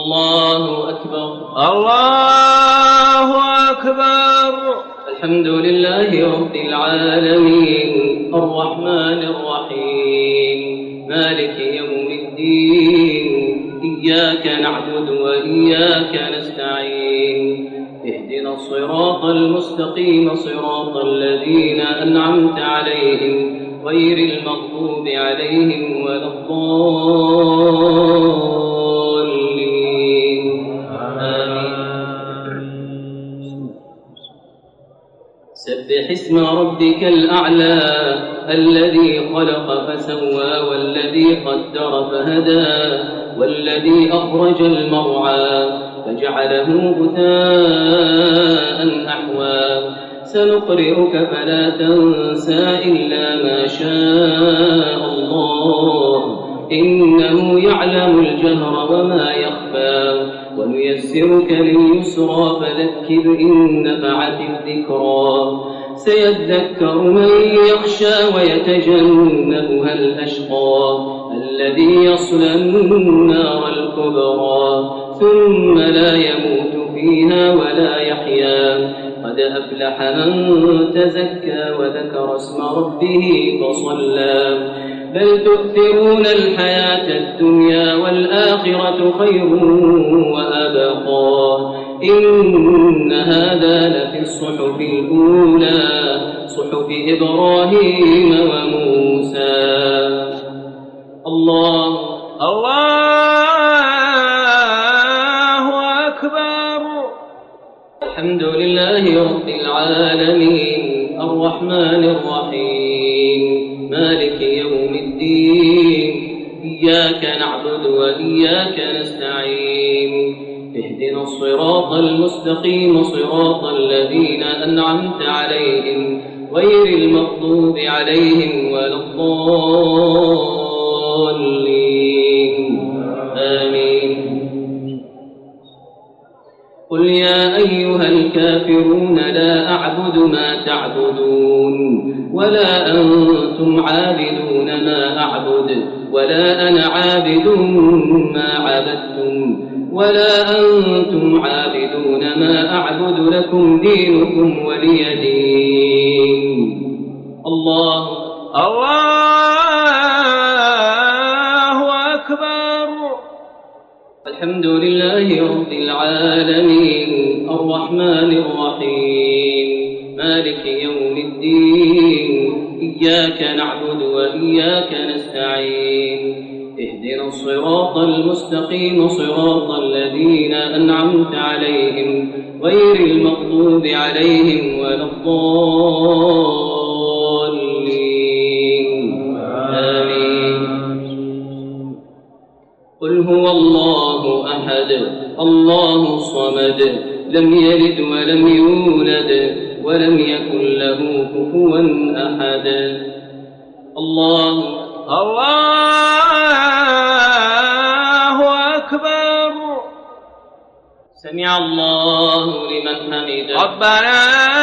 الله أكبر الله أكبر. الحمد لله رب العالمين الرحمن الرحيم مالك يوم الدين إياك نعبد وإياك نستعين اهدنا الصراط المستقيم صراط الذين أنعمت عليهم غير المغضوب عليهم ولا الضالين آمين. سبح اسم ربك الأعلى الذي خلق فسوى والذي قدر فهدى والذي أخرج المرعى فجعله غثاء أحوى سنقرئك فلا تنسى إلا ما شاء الله إنه يعلم الجهر وما يخفى ونيسرك لليسرى فذكر إن نفعت الذكرى سيذكر من يخشى ويتجنبها الأشقى الذي يصلى النار الكبرى ثم لا يموت فيها ولا يحيا قد أفلح من تزكى وذكر اسم ربه فصلى بل تؤثرون الحياة الدنيا والآخرة خير وأبقى إن هذا لفي الصحف الأولى صحف إبراهيم وموسى. الله أكبر. الحمد لله رب العالمين الرحمن الرحيم مالك يوم الدين إياك نعبد وإياك نستعين اهدنا الصراط المستقيم صراط الذين أنعمت عليهم غير المغضوب عليهم ولا الضالين آمين. قل يا أيها الكافرون لا أعبد ما تعبدون ولا أنتم عابدون ما أعبد ولا أنا عابد ما عبدتم ولا أنتم عابدون ما أعبد لكم دينكم ولي دين. الله أكبر. الحمد لله رب العالمين الرحمن الرحيم مالك يوم الدين إياك نعبد وإياك نستعين اهدنا الصراط المستقيم صراط الذين أنعمت عليهم غير المغضوب عليهم ولا الضالين آمين. قل هو الله أحد الله الصمد لم يلد ولم يولد ولم يكن له كفوا أحد. الله أكبر. سمع الله لمن حمده ربنا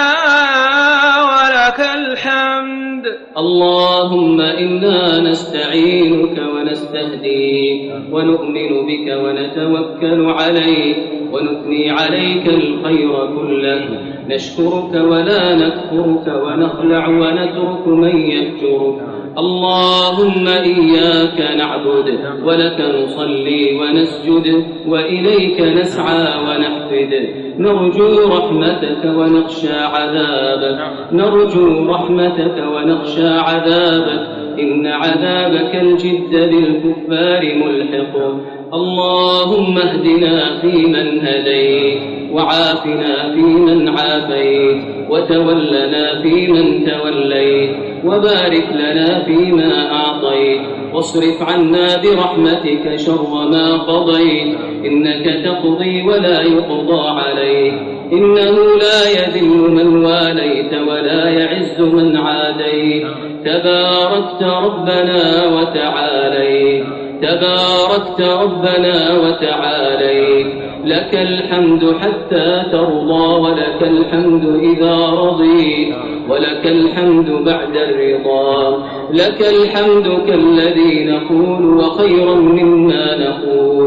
ولك الحمد. اللهم إنا نستعينك ونستهديك ونؤمن بك ونتوكل عليك ونثني عليك الخير كله نشكرك ولا نكفرك ونخلع ونترك من يفجرك. اللهم إياك نعبد ولك نصلي ونسجد وإليك نسعى ونحفد نرجو رحمتك ونخشى عذابك نرجو رحمتك ونخشى عذابك إن عذابك الجد بالكفار ملحق. اللهم اهدنا فيمن هديت وعافنا فيمن عافيت وتولنا فيمن توليت وبارك لنا فيما أعطيت واصرف عنا برحمتك شر ما قضيت إنك تقضي ولا يقضى عليك إنه لا يذل من واليت ولا يعز من عاديت تباركت ربنا وتعاليت تباركت ربنا وتعاليت لك الحمد حتى ترضى ولك الحمد إذا رضيت ولك الحمد بعد الرضا لك الحمد كالذي نقول وخيرا مما نقول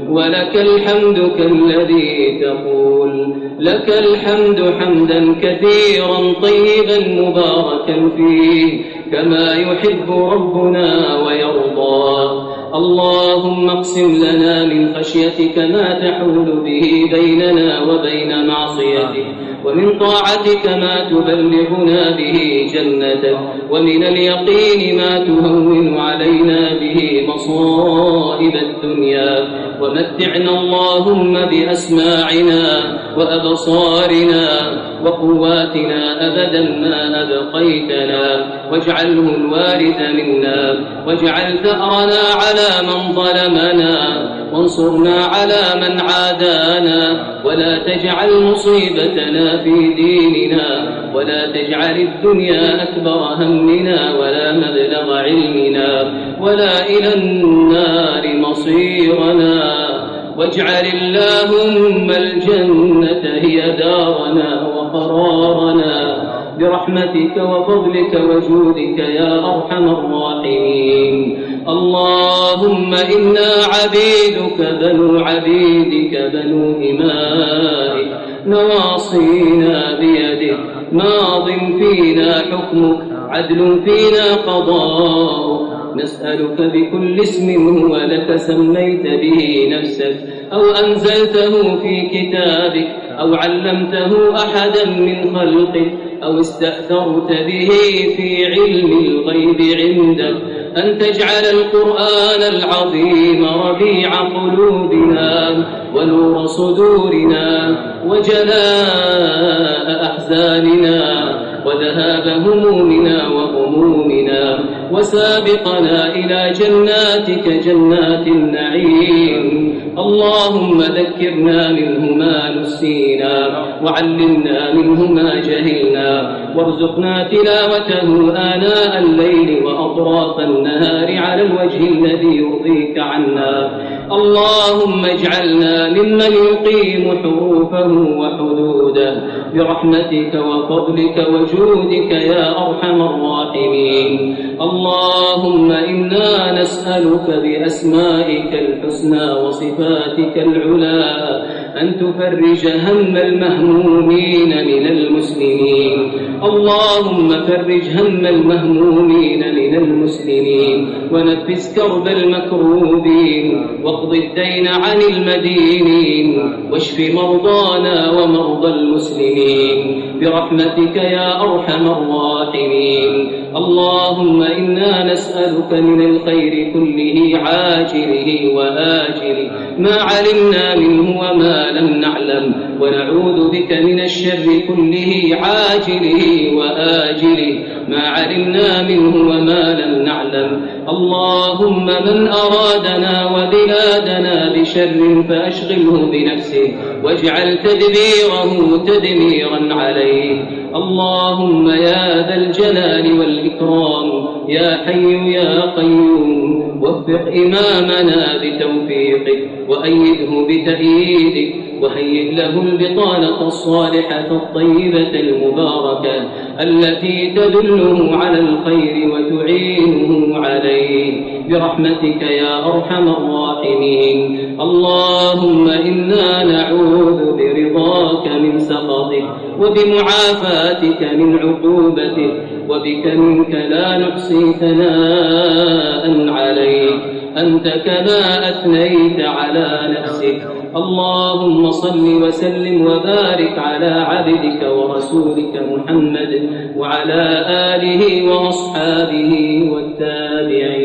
ولك الحمد كالذي تقول. لك الحمد حمدا كثيرا طيبا مباركا فيه كما يحب ربنا ويرضى. اللهم اقسم لنا من خشيتك ما تحول به بيننا وبين معصيتك، ومن طاعتك ما تبلغنا به جنتك، ومن اليقين ما تهون علينا به مصائب الدنيا. ومتعنا اللهم بأسماعنا وأبصارنا وقواتنا أبدا ما أبقيتنا، واجعله الوارث منا، واجعل ثأرنا على من ظلمنا، وانصرنا على من عادانا، ولا تجعل مصيبتنا في ديننا، ولا تجعل الدنيا أكبر همنا ولا مبلغ علمنا ولا إلى النار مصيرنا. واجعل اللهم الجنة هي دارنا وقرارنا برحمتك وفضلك وجودك يا أرحم الراحمين. اللهم إنا عبيدك بنو عبيدك بنو إمائك، نواصينا بيدك، ماض فينا حكمك، عدل فينا قضاؤك. نسألك بكل اسم هو لك سميت به نفسك أو أنزلته في كتابك أو علمته أحدا من خلقك أو استأثرت به في علم الغيب عندك أن تجعل القرآن العظيم ربيع قلوبنا ونور صدورنا وجلاء أحزاننا وذهاب همومنا وغمومنا، وسابقنا إلى جناتك جنات النعيم. اللهم ذكرنا منه ما نسينا، وعلمنا منه ما جهلنا، وارزقنا تلاوته آناء الليل وأطراف النهار على الوجه الذي يرضيك عنا. اللهم اجعلنا ممن يقيم حروفه وحدوده برحمتك وفضلك وجودك يا أرحم الراحمين. اللهم إنا نسألك بأسمائك الحسنى وصفاتك العلى أن تفرج هم المهمومين من المسلمين. اللهم فرج هم المهمومين من المسلمين، ونفس كرب المكروبين، واقض الدين عن المدينين، واشف مرضانا ومرضى المسلمين برحمتك يا أرحم الراحمين. اللهم إنا نسألك من الخير كله عاجله وآجله ما علمنا منه وما لم نعلم، ونعوذ بك من الشر كله عاجله وآجله ما علمنا منه وما لم نعلم. اللهم من أرادنا وبلادنا بشر فأشغله بنفسه واجعل تدبيره تدميرا عليه. اللهم يا ذا الجلال والإكرام يا حي يا قيوم وفق إمامنا بتوفيقك وأيده بتأييدك، وهيئ له البطانة الصالحة الطيبة المباركة التي تدله على الخير وتعينه عليه برحمتك يا أرحم الراحمين. اللهم إنا نعوذ برضاك من سخطك وبمعافاتك من عقوبتك، وبك منك لا نحصي ثناء عليك أنت كما أثنيت على نفسك. اللهم صل وسلم وبارك على عبدك ورسولك محمد وعلى آله وأصحابه والتابعين.